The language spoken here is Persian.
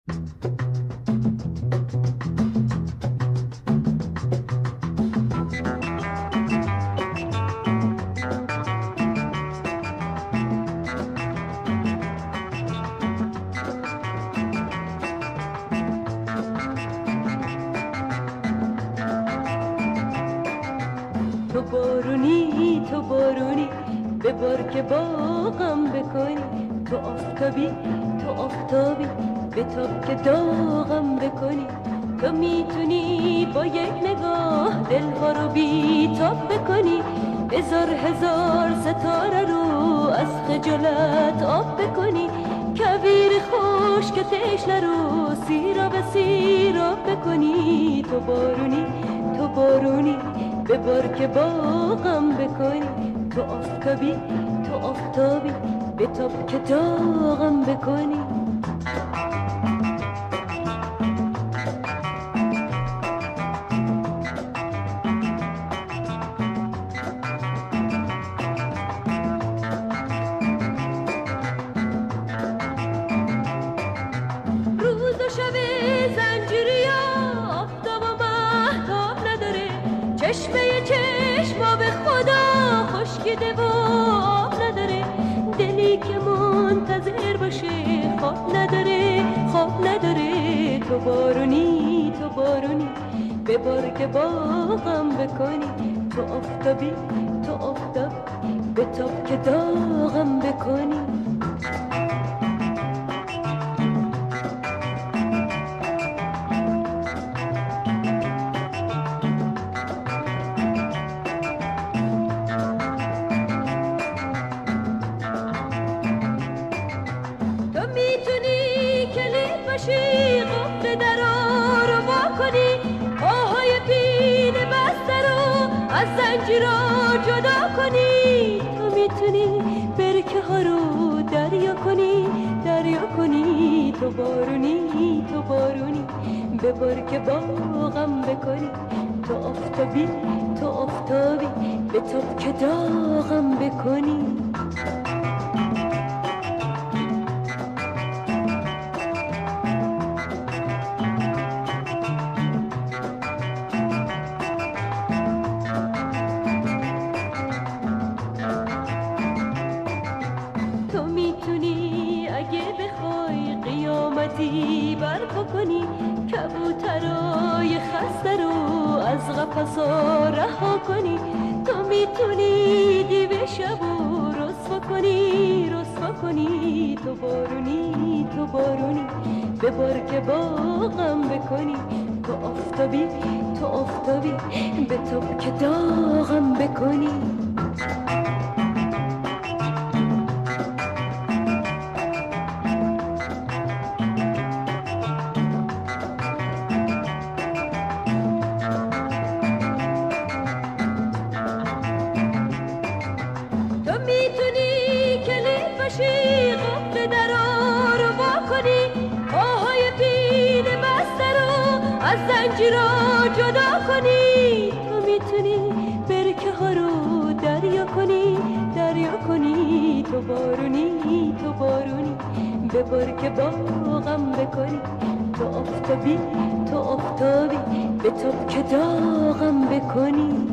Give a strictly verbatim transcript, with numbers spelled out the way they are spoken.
تو بارونی تو بارونی ببار که باغم بکنی، تو آفتابی تو آفتابی بتاب که داغم بکنی. تو میتونی با یک نگاه دلها رو بیتاب بکنی، هزار هزار ستاره رو از خجالت آب بکنی. کویر خوش که تشنه رو سیراب سیراب بکنی. تو بارونی تو بارونی ببار که باغم بکنی، تو آفتابی تو آفتابی بتاب که داغم بکنی. روز و شب زنجیری آفتاب و مهتاب نداره، چشمه چشما به خدا خشکیده و آب نداره. دلی که منتظر باشه خواب نداره خواب نداره. تو بارونی تو بارونی ببار که باغم بکنی، تو آفتابی تو آفتاب بتاب که داغم بکنی. قفل درا رو وا کنی، پاهای پیل بسته رو از زنجیرها جدا کنی. تو میتونی برکه ها رو دریا کنی دریا کنی. تو بارونی تو بارونی ببار که باغم بکنی، تو آفتابی تو آفتابی بتاب که داغم بکنی. قیامتی برپا کنی، کبوترای خسته رو از قفسا رها کنی. تو میتونی دیو شب و رسوا کنی رسوا کنی. تو بارونی تو بارونی ببار که باغم بکنی، تو آفتابی تو آفتابی بتاب که داغم بکنی. قفل درا رو وا کنی، پاهای پیل بسته رو از زنجیرها جدا کنی. تو میتونی برکه ها رو دریا کنی دریا کنی. تو بارونی تو بارونی ببار که باغم بکنی، تو آفتابی تو آفتابی بتاب که داغم بکنی.